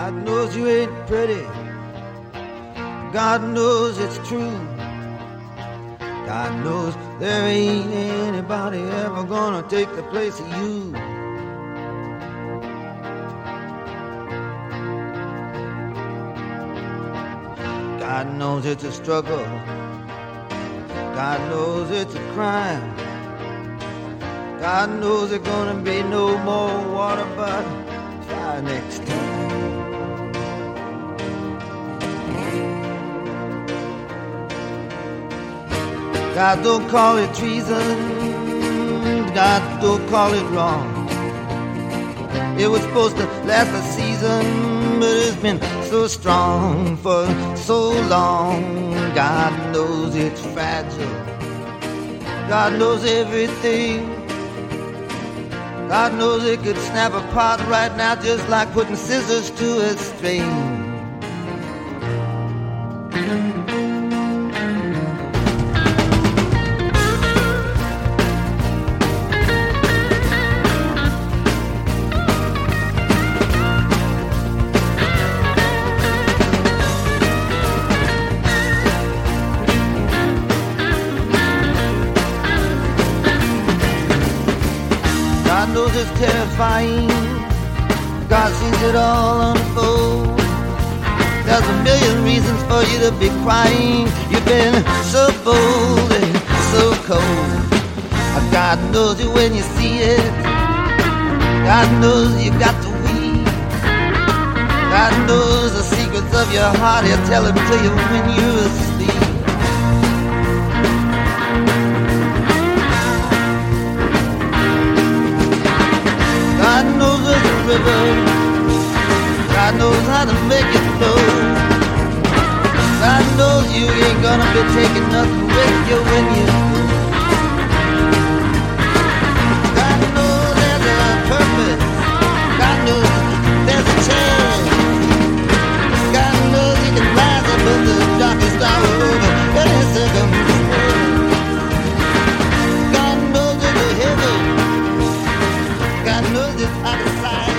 God knows you ain't pretty. God knows it's true. God knows there ain't anybody ever gonna take the place of you. God knows it's a struggle. God knows it's a crime. God knows there's gonna be no more water, but try next time. God don't call it treason. God don't call it wrong. It was supposed to last a season, but it's been so strong for so long. God knows it's fragile. God knows everything. God knows it could snap apart right now, just like putting scissors to a string. God knows it's terrifying. God sees it all unfold. There's a million reasons for you to be crying. You've been so bold and so cold. God knows you when you see it. God knows you got to weep. God knows the secrets of your heart. He'll tell them to you when you're asleep. God knows there's a river. God knows how to make it flow. God knows you ain't gonna be taking nothing with you when you go. God knows there's a purpose. God knows there's a chance. God knows you can rise above the darkest hour over any circumstance. God knows there's a heaven. God knows it's out of sight.